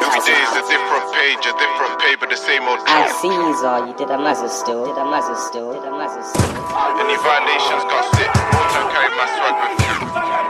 Every day is a different page, a different paper, the same old I track. Caesar, you did a mazza still, did a mazza still, did a mazza still. Any violations got sit, more time carry my swag with you.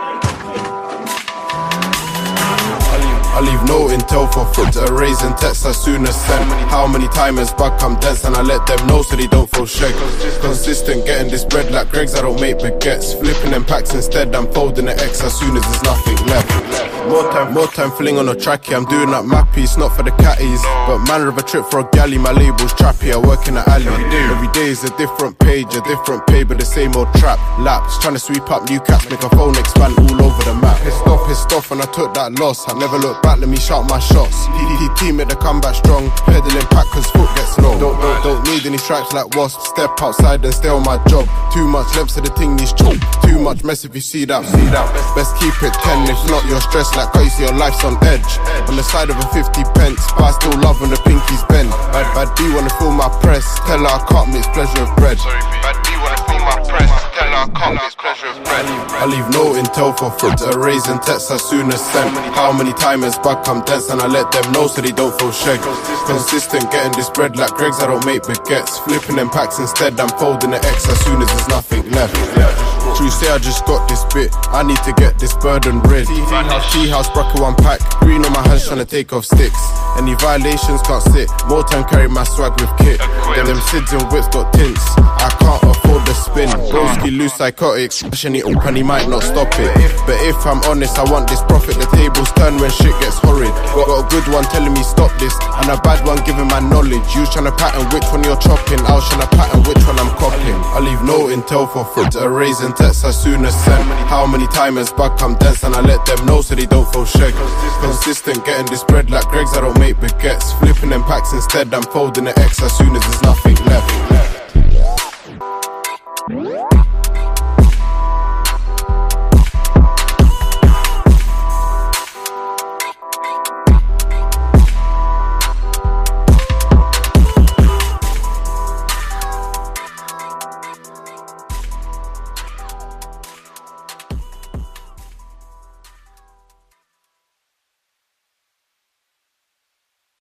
I leave no intel for fruit to erase and text as soon as sent. How many timers back I'm dense and I let them know so they don't feel shake. Consistent getting this bread like Greg's, I don't make baguettes. Flipping them packs instead, I'm folding the X as soon as there's nothing left. More time filling on a trackie, I'm doing up my piece, not for the catties. But manner of a trip for a galley, my label's trappy, I work in the alley. Every day is a different page, a different paper, the same old trap. Laps, trying to sweep up new caps, make a phone expand all over the map. Pissed off when I took that loss, I never look back, let me shout my shots. PPT made the comeback strong, pedaling pack cause foot gets low. Don't need any stripes like wasp, step outside and stay on my job. Too much length to the thing needs chop, too much mess if you see that. Best keep it 10, if not you're stressed like how you see your life's on edge. On the side of a 50 pence, but I still love when the pinkies bend. Bad B wanna feel my press, tell her I can't mix pleasure of bread. Bad B wanna feel my press, tell her I can't mix pleasure of bread. I leave no intel for fruit to erase and text as soon as sent. How many timers back I'm dense and I let them know so they don't feel shake. Consistent getting this bread like Greg's, I don't make baguettes. Flipping them packs instead, I'm folding the X as soon as there's nothing left. True say I just got this bit, I need to get this burden rid. Tea house bracket one pack, green on my hands trying to take off sticks. Any violations can't sit, more time carry my swag with kit. Them SIDS and whips got tints, I can't afford the spin. Broski loose psychotics, and he up and he might not stop it. But if I'm honest, I want this profit, the tables turn when shit gets horrid. Got a good one telling me stop this, and a bad one giving my knowledge. You trying to pattern which one you're chopping, I was trying to pattern which one I'm copying. I leave no intel for fruit to erase and text as soon as sent. How many timers back I'm dense and I let them know so they don't feel shake. Consistent getting this bread like Greg's, I don't make baguettes. Flipping them packs instead, I'm folding the X as soon as there's nothing left.